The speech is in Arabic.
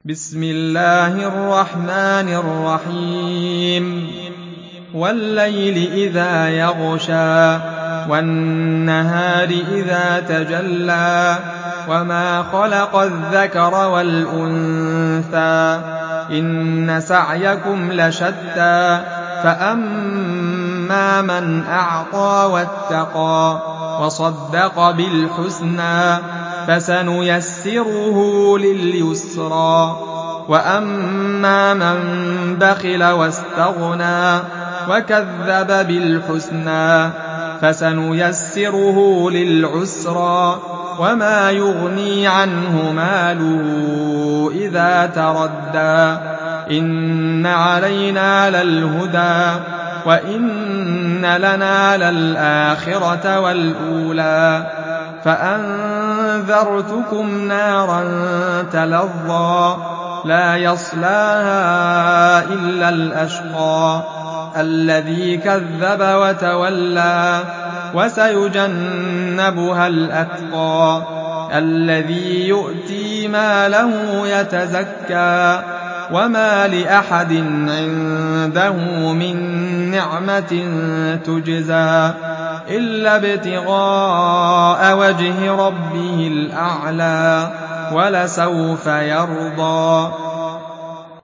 بسم الله الرحمن الرحيم والليل إذا يغشى والنهار إذا تجلى وما خلق الذكر والأنثى إن سعيكم لشتى فأما من أعطى واتقى وصدق بالحسنى فسنيسره لليسرى وأما من بخل واستغنى وكذب بالحسنى فسنيسره للعسرى وما يغني عنه ماله إذا تردى إن علينا للهدى وإن لنا للآخرة والأولى فأنذرتكم نارا تلظى لا يصلاها إلا الأشقى الذي كذب وتولى وسيجنبها الأتقى الذي يؤتي ماله يتزكى وما لأحد عنده من نعمة تجزى إلا ابتغاء وجه ربه الأعلى ولسوف يرضى